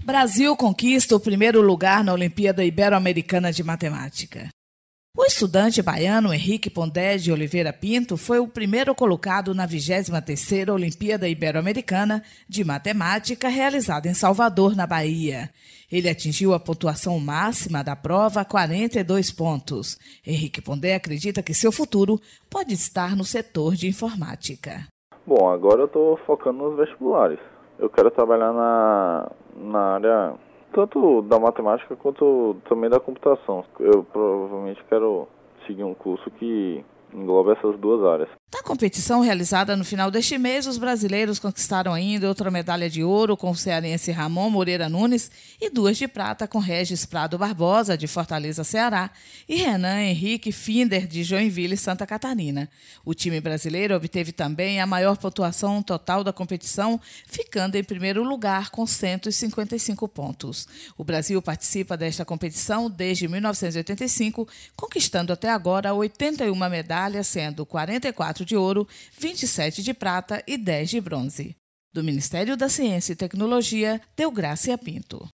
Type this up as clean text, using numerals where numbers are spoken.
Brasil conquista o primeiro lugar na Olimpíada Ibero-Americana de Matemática. O estudante baiano Henrique Pondé de Oliveira Pinto foi o primeiro colocado na 23ª Olimpíada Ibero-Americana de Matemática realizada em Salvador, na Bahia. Ele atingiu a pontuação máxima da prova, 42 pontos. Henrique Pondé acredita que seu futuro pode estar no setor de informática. Bom, agora eu estou focando nos vestibulares. Eu quero trabalhar na área tanto da matemática quanto também da computação. Eu provavelmente quero seguir um curso que engloba essas duas áreas. Na competição realizada no final deste mês, os brasileiros conquistaram ainda outra medalha de ouro com o cearense Ramon Moreira Nunes e 2 de prata com Regis Prado Barbosa, de Fortaleza, Ceará, e Renan Henrique Finder, de Joinville, Santa Catarina. O time brasileiro obteve também a maior pontuação total da competição, ficando em primeiro lugar com 155 pontos. O Brasil participa desta competição desde 1985, conquistando até agora 81 medalhas, sendo 44 de ouro, 27 de prata e 10 de bronze. Do Ministério da Ciência e Tecnologia, Deográcia Pinto.